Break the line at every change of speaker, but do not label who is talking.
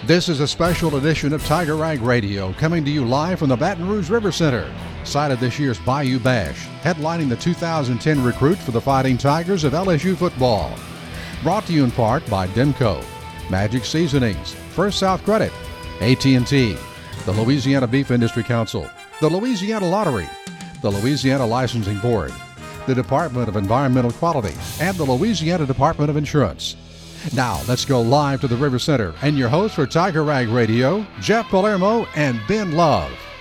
This is a special edition of Tiger Rag Radio, coming to you live from the Baton Rouge River Center, site of this year's Bayou Bash, headlining the 2010 recruit for the Fighting Tigers of LSU football. Brought to you in part by Demco, Magic Seasonings, First South Credit, AT&T, the Louisiana Beef Industry Council, the Louisiana Lottery, the Louisiana Licensing Board, the Department of Environmental Quality, and the Louisiana Department of Insurance. Now, let's go live to the River Center and your host for Tiger Rag Radio, Jeff Palermo and Ben Love.